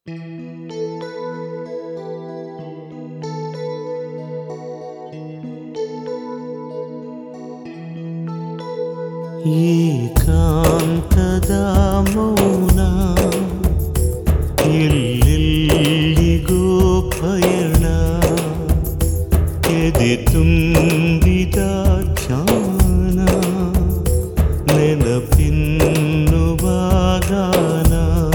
ಏಕಾಂತದ ಮೌನ ಎಲ್ಲೆಲ್ಲಿಗೋ ಪಯಣ ಎದೆ ತುಂಬಿದ ಧ್ಯಾನ ನೆನಪಿನ್ನುವ ಗಾನ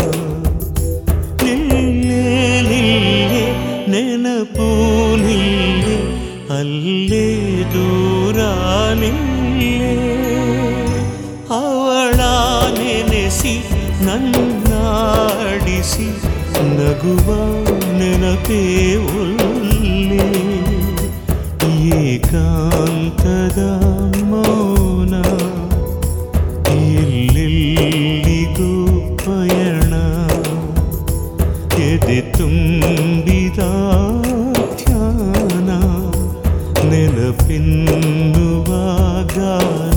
ನಿಲ್ಲೇ ನಿಲ್ಲೇ ನೆನಪು ನಿಲ್ಲೇ ಅಲ್ಲೇ ದೂರ ನಿಲ್ಲೇ ಅವಳ ನೆನೆಸಿ ನನ್ನಾಡಿಸಿ ನಗುವ ನೆನಪೇ ಒಲ್ಲೆ ಏಕಾಂತದ ಮೌನ ಎಲ್ಲೆಲ್ಲಿಗೂ ಪಯಣ ಎದೆ ತುಂಬಿದ ಧ್ಯಾನ ನೆನಪಿನ್ನುವ ಗಾನ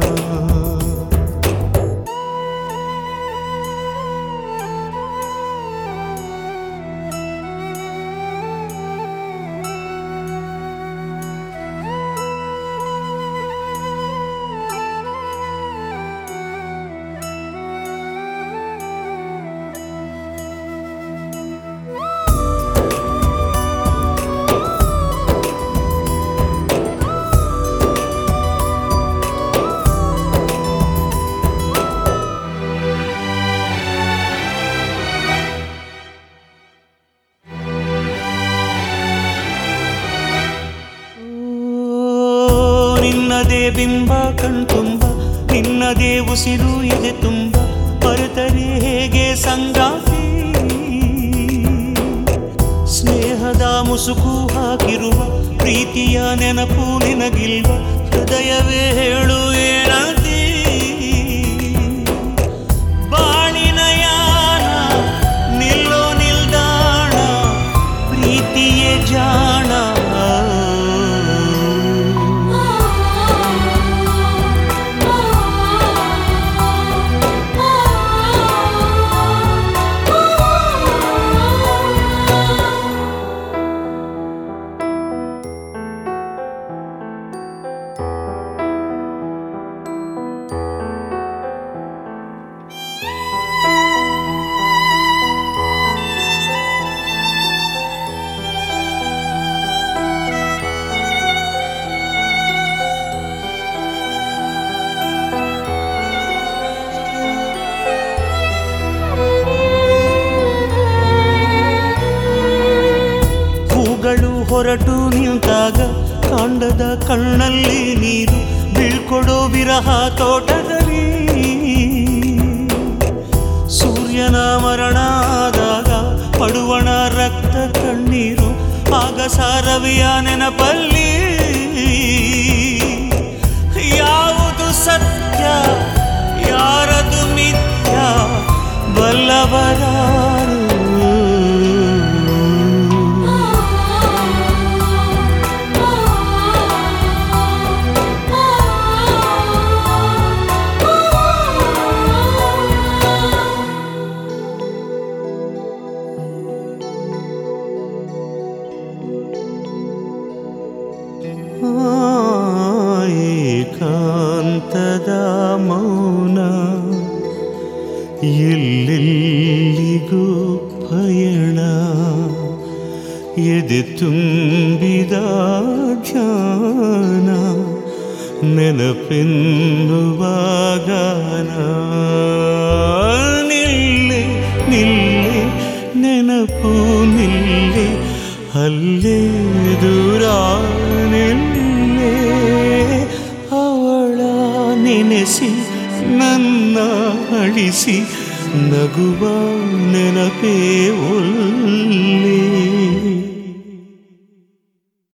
ನಿನ್ನದೇ ಬಿಂಬ ಕಣ್ತುಂಬ ನಿನ್ನದೇ ಉಸಿರು ಎದೆ ತುಂಬ ಬರುತ್ತದೆ ಹೇಗೆ ಸಂಗಾತಿ ಸ್ನೇಹದ ಮುಸುಕು ಹಾಕಿರುವ ಪ್ರೀತಿಯ ನೆನಪು ನಿನಗಿಲ್ವ ಹೃದಯವೇ ಹೇಳು ಏನಂತೀ ಬಾಳಿನ ಯಾನ ನಿಲ್ಲೋ ನಿಲ್ದಾಣ ಪ್ರೀತಿಯೇ ಜಾಣ ಹೊರಟು ನಿಂತಾಗ ಕಾಂಡದ ಕಣ್ಣಲ್ಲಿ ನೀರು ಬೀಳ್ಕೊಡೋ ವಿರಹ ತೋಟದಲ್ಲಿ ಸೂರ್ಯನ ಮರಣ ಆದಾಗ ಪಡುವಣ ರಕ್ತ ಕಣ್ಣೀರು ಆಗ ಸಾರವಿಯ ನೆನಪಲ್ಲಿ ಯಾವುದು ಸತ್ಯ ಯಾರದು ಮಿಥ್ಯ ಬಲ್ಲವರಾರು ಏಕಾಂತದ ಮೌನ ಎಲ್ಲೆಲ್ಲಿಗೂ ಪಯಣ ಎದೆ ತುಂಬಿದ ಧ್ಯಾನ ನೆನಪೆನ್ನುವ ಗಾನ ನಿಲ್ಲೆ ನಿಲ್ಲೆ ನೆನಪು ನಿಲ್ಲೆ ಅಲ್ಲೇ ದೂರ ನಿಲ್ಲೆ ಅವಳ ನೆನೆಸಿ ನನ್ನ ಅಳಿಸಿ ನಗುವ ನೆನಪೇ ಒಲ್ಲೆ